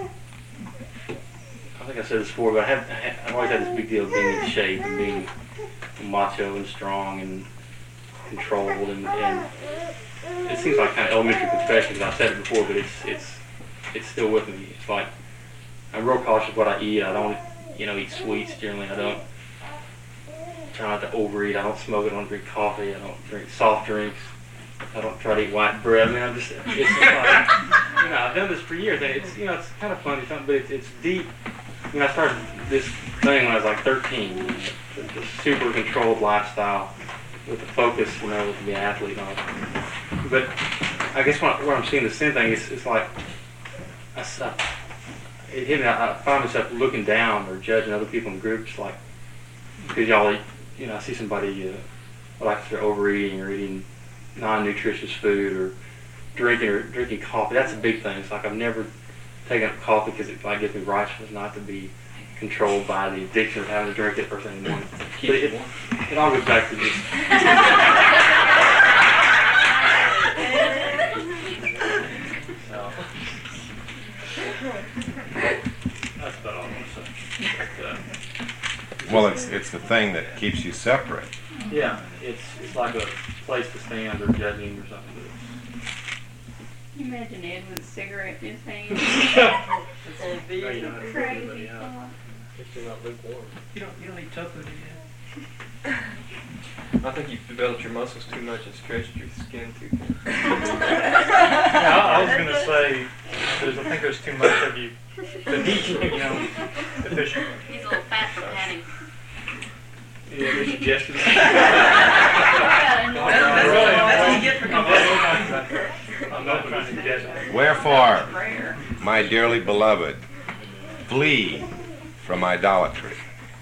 I think I said this before, but I have, I have, I've always had this big deal of being in shape and being macho and strong and controlled, and, and it seems like kind of elementary confession because I've said it before, but it's it's it's still with me. It's like I'm real cautious what I eat. I don't, you know, eat sweets generally. I don't try not to overeat. I don't smoke. I don't drink coffee. I don't drink soft drinks. I don't try to eat white bread. I mean, I'm just, it's just like, you know, I've done this for years. And it's, you know, it's kind of funny, something, but it's, it's deep. You know, I started this thing when I was like thirteen, you know, the, the super controlled lifestyle with the focus, you know, to be an athlete and all that. But I guess what, what I'm seeing the sin thing is, it's like, I, I, it hit me, I, I find myself looking down or judging other people in groups, like, because y'all eat, you know, I see somebody, uh, like they're overeating or eating non-nutritious food or drinking or drinking coffee. That's a big thing. It's like I've never taken up coffee because it like gives me righteousness not to be controlled by the addiction of having to drink it first thing in the morning. But it, it all goes back to this. So, that's about all I want to say. But, uh, Well, it's it's the thing that keeps you separate. yeah, it's it's like a place to stand or judging or something. Can you imagine Ed with a cigarette in his hand? But, you know, it's Crazy everybody else. thought. You don't, you don't eat tofu, do you? I think you've developed your muscles too much and stretched your skin too thin. Yeah, I, I was going to say, there's, I think there's too much of you, the heat, you know, efficiently. He's a little fat for Patty. Yeah, any suggestions? That's, that's what you get for I'm confessing. I'm not trying to suggest anything. Wherefore, Rare. my dearly beloved, flee from idolatry.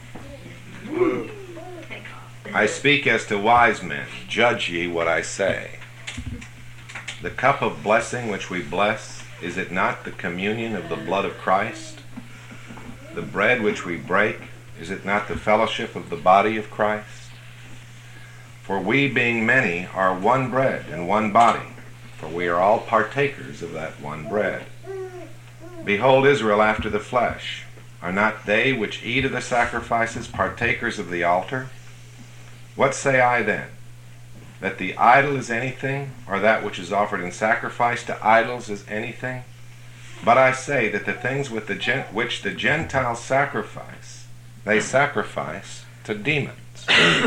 I speak as to wise men. Judge ye what I say. The cup of blessing which we bless, is it not the communion of the blood of Christ? The bread which we break, is it not the fellowship of the body of Christ? For we, being many, are one bread and one body, for we are all partakers of that one bread. Behold Israel after the flesh. Are not they which eat of the sacrifices partakers of the altar? What say I then? That the idol is anything, or that which is offered in sacrifice to idols is anything? But I say that the things with the gen- which the Gentiles sacrifice, they sacrifice to demons.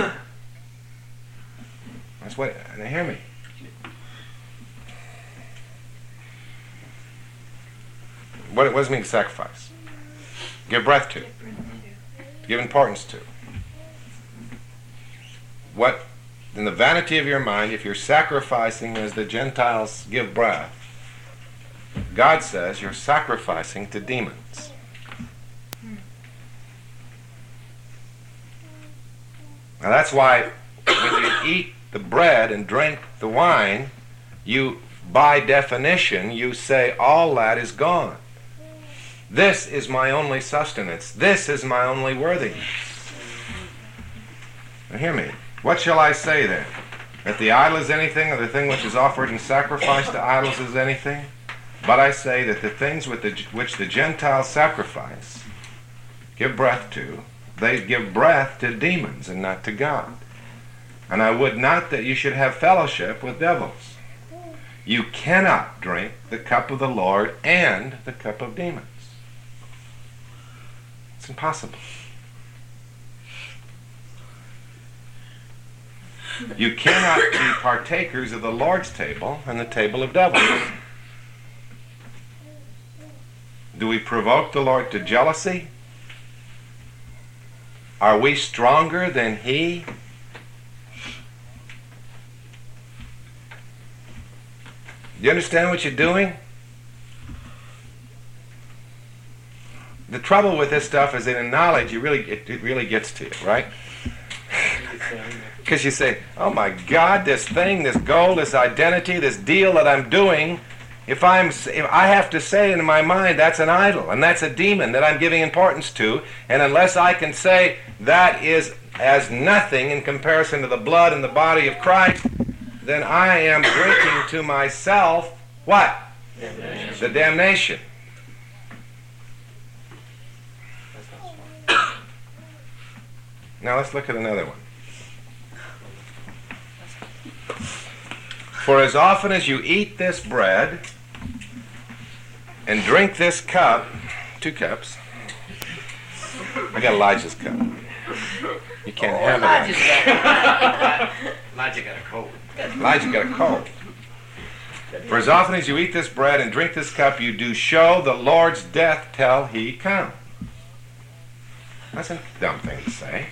That's what, now hear me. What, what does it mean to sacrifice? Give breath to. Give importance to. What, in the vanity of your mind, if you're sacrificing as the Gentiles give breath, God says you're sacrificing to demons. Now that's why when you eat the bread and drink the wine, you, by definition, you say all that is gone. This is my only sustenance. This is my only worthiness. Now hear me. What shall I say then? That the idol is anything, or the thing which is offered in sacrifice to idols is anything? But I say that the things with the, which the Gentiles sacrifice, give breath to, they give breath to demons and not to God. And I would not that you should have fellowship with devils. You cannot drink the cup of the Lord and the cup of demons. It's impossible. You cannot be partakers of the Lord's table and the table of devils. Do we provoke the Lord to jealousy? Are we stronger than He? Do you understand what you're doing? The trouble with this stuff is that in knowledge, you really it, it really gets to you, right? Because you say, oh my God, this thing, this goal, this identity, this deal that I'm doing, if I'm, if I have to say in my mind that's an idol and that's a demon that I'm giving importance to, and unless I can say that is as nothing in comparison to the blood and the body of Christ, then I am drinking to myself what? Damnation. The damnation. Now let's look at another one. For as often as you eat this bread and drink this cup, two cups, I got Elijah's cup. You can't have it. Elijah got a cold. Elijah got a cold. For as often as you eat this bread and drink this cup, you do show the Lord's death till He come. That's a dumb thing to say.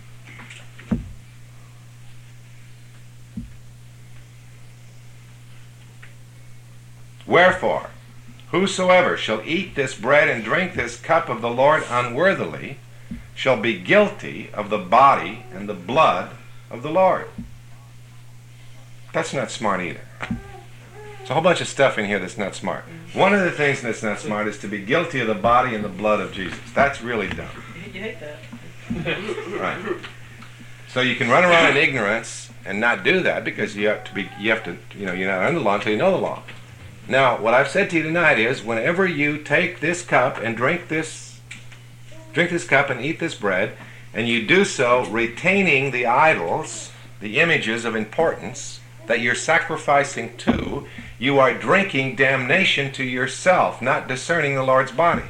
Wherefore, whosoever shall eat this bread and drink this cup of the Lord unworthily shall be guilty of the body and the blood of the Lord. That's not smart either. There's a whole bunch of stuff in here that's not smart. One of the things that's not smart is to be guilty of the body and the blood of Jesus. That's really dumb. You hate that. Right. So you can run around in ignorance and not do that because you have to be, you have to, you know, you're not under the law until you know the law. Now, what I've said to you tonight is, whenever you take this cup and drink this, drink this cup and eat this bread, and you do so retaining the idols, the images of importance that you're sacrificing to, you are drinking damnation to yourself, not discerning the Lord's body.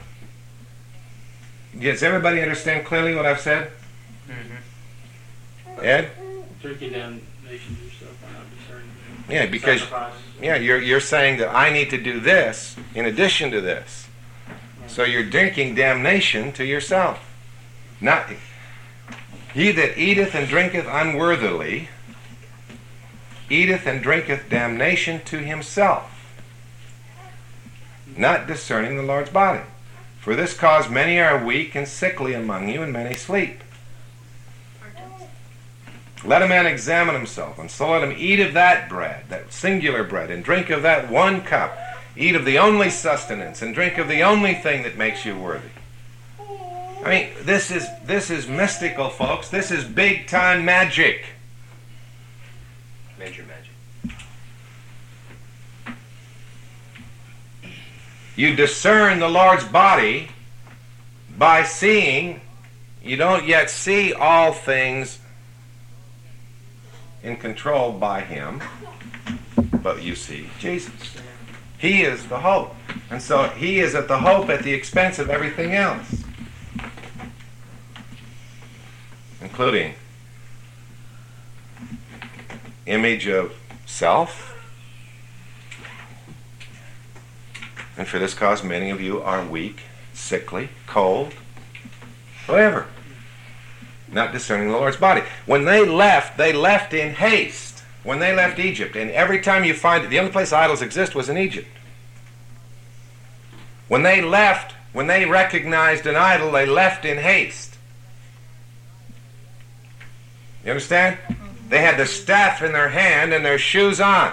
Does everybody understand clearly what I've said? Mm-hmm. Ed? Drinking damnation to yourself by not discerning. Yeah, because yeah, you're you're saying that I need to do this in addition to this. So you're drinking damnation to yourself. Not he that eateth and drinketh unworthily eateth and drinketh damnation to himself, not discerning the Lord's body. For this cause many are weak and sickly among you, and many sleep. Let a man examine himself, and so let him eat of that bread, that singular bread, and drink of that one cup. Eat of the only sustenance, and drink of the only thing that makes you worthy. I mean, this is this is mystical, folks. This is big-time magic. Major magic. You discern the Lord's body by seeing. You don't yet see all things in control by him, but you see Jesus. He is the hope. And so he is at the hope at the expense of everything else, including image of self. And for this cause, many of you are weak, sickly, cold, whatever, not discerning the Lord's body. When they left, they left in haste. When they left Egypt, and every time you find it, the only place idols exist was in Egypt. When they left, when they recognized an idol, they left in haste. You understand? They had the staff in their hand and their shoes on.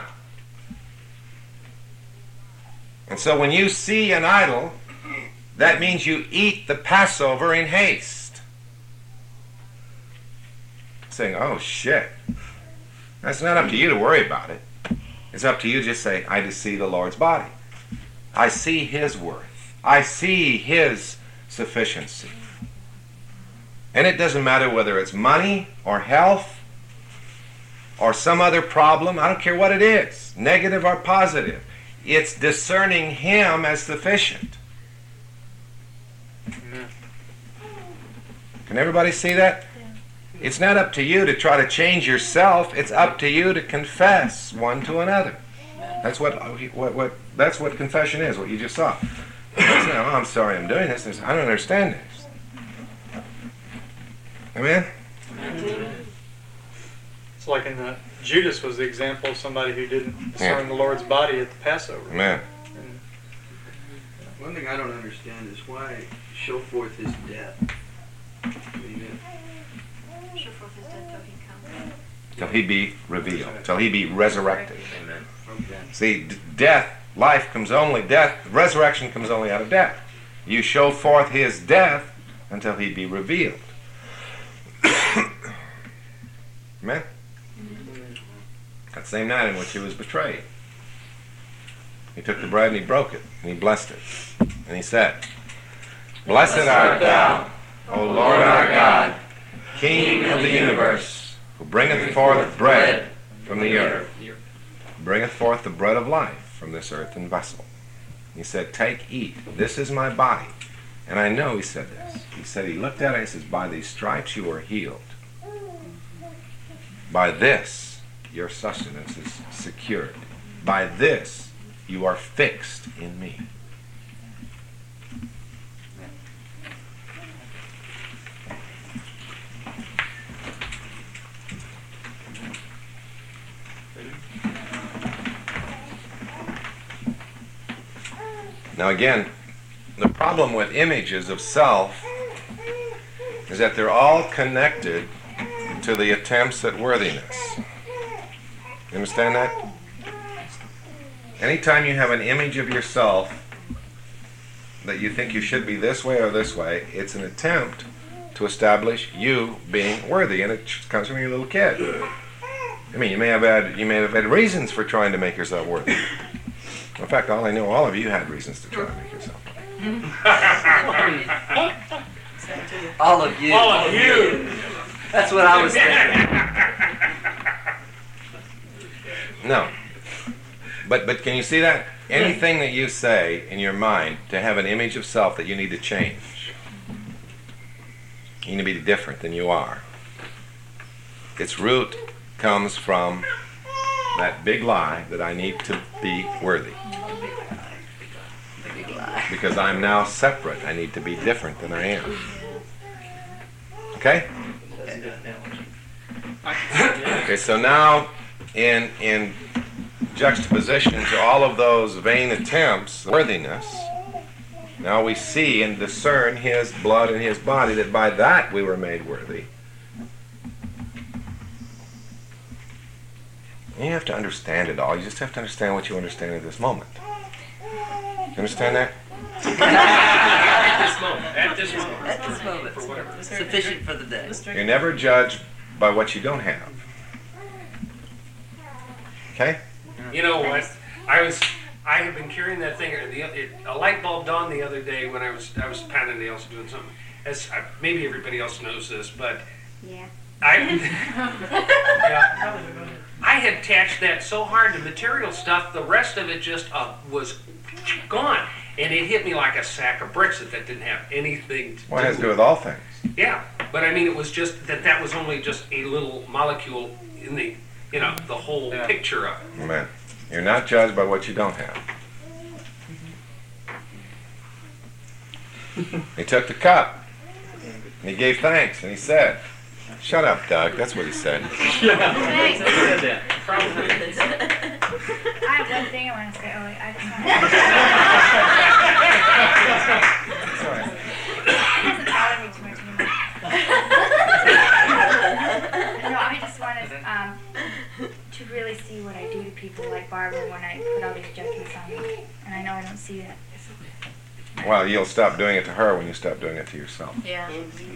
And so when you see an idol, that means you eat the Passover in haste. Saying, oh shit. That's not up to you to worry about it. It's up to you to just say, I just see the Lord's body. I see his worth. I see his sufficiency. And it doesn't matter whether it's money or health or some other problem. I don't care what it is, negative or positive. It's discerning him as sufficient. Amen. Can everybody see that? It's not up to you to try to change yourself. It's up to you to confess one to another. That's what what what that's what confession is. What you just saw. Say, oh, I'm sorry, I'm doing this. I don't understand this. Amen. It's like in the Judas was the example of somebody who didn't discern Yeah. the Lord's body at the Passover. Amen. And One thing I don't understand is why show forth his death. I mean, Show forth his death till he comes. Till he be revealed. Till he be resurrected. Amen. okay. See, d- death, life comes only, death, resurrection comes only out of death. You show forth his death until he be revealed. Amen? That same night in which he was betrayed, he took the bread and he broke it, and he blessed it. And he said, Blessed art thou, O Lord our God, King of the universe, who bringeth forth bread from the earth, bringeth forth the bread of life from this earthen vessel. He said, Take, eat, this is my body. And I know he said this. He said, he looked at it and he says, By these stripes you are healed. By this, your sustenance is secured. By this, you are fixed in me. Now again, the problem with images of self is that they're all connected to the attempts at worthiness. You understand that? Anytime you have an image of yourself that you think you should be this way or this way, it's an attempt to establish you being worthy, and it comes from your little kid. I mean, you may have had you may have had reasons for trying to make yourself worthy. In fact, all I know, all of you had reasons to try to make yourself worthy. All of you. All of you. That's what I was thinking. No. But but can you see that? Anything that you say in your mind to have an image of self that you need to change, you need to be different than you are. Its root comes from that big lie that I need to be worthy. Because I'm now separate. I need to be different than I am. Okay? Okay, so now in in juxtaposition to all of those vain attempts, worthiness, now we see and discern his blood and his body, that by that we were made worthy. And you have to understand it all. You just have to understand what you understand at this moment. You understand that? At this moment. At this moment. At this moment. For whatever. Sufficient for the day. You're never judged by what you don't have. Okay? You know what? I was, I have been carrying that thing. The, it, a light bulb dawned the other day when I was, I was pounding nails doing something. As uh, maybe everybody else knows this, but Yeah. I, yeah, I had attached that so hard to material stuff, the rest of it just uh, was gone. And it hit me like a sack of bricks that that didn't have anything to Well, it do has to do with all things. Yeah, but I mean, it was just that that was only just a little molecule in the, you know, the whole Yeah. picture of it. Amen. You're not judged by what you don't have. He took the cup, and he gave thanks, and he said, "Shut up, Doug." That's what he said. Thanks. Who said that? I have one thing I want to say. Oh, wait, I just want to. It doesn't bother me too much anymore. No, I just wanted um, to really see what I do to people like Barbara when I put all these judgments on them. And I know I don't see that. Well, you'll stop doing it to her when you stop doing it to yourself. Yeah.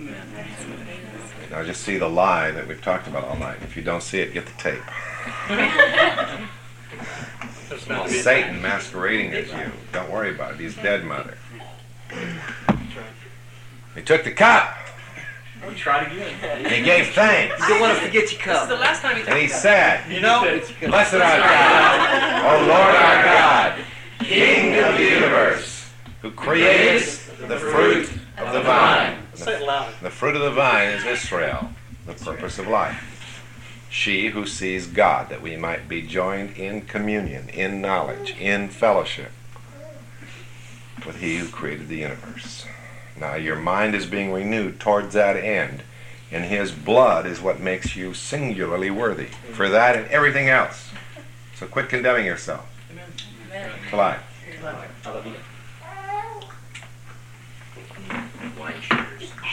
Now just see the lie that we've talked about all night. If you don't see it, get the tape. That's not to be Satan masquerading as you. Don't worry about it. He's dead, mother. He took the cup, We tried again. and he gave thanks. You don't want us to get your This is cup. the last time he And he said, You know, "Blessed art thou, O Lord our God, King of the universe, who createst the fruit of the vine." say it louder. The fruit of the vine is Israel, the purpose of life. She who sees God, that we might be joined in communion, in knowledge, in fellowship with He who created the universe. Now your mind is being renewed towards that end, and His blood is what makes you singularly worthy for that and everything else. So quit condemning yourself. Amen. Collide. I love you. Wine shooters.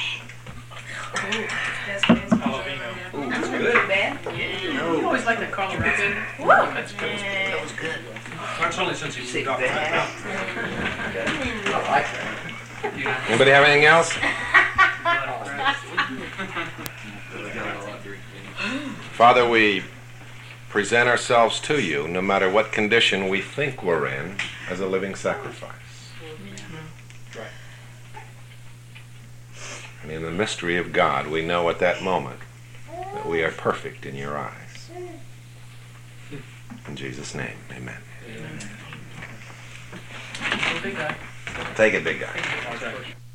Jalapeno. That's good, man. You always like that Carl Robinson. That's good. That was good. That's only since he moved off that. I like that. Anybody have anything else? Father, we present ourselves to you, no matter what condition we think we're in, as a living sacrifice. And in the mystery of God, we know at that moment that we are perfect in your eyes. In Jesus' name, amen. Big guy. Take it, big guy. Okay.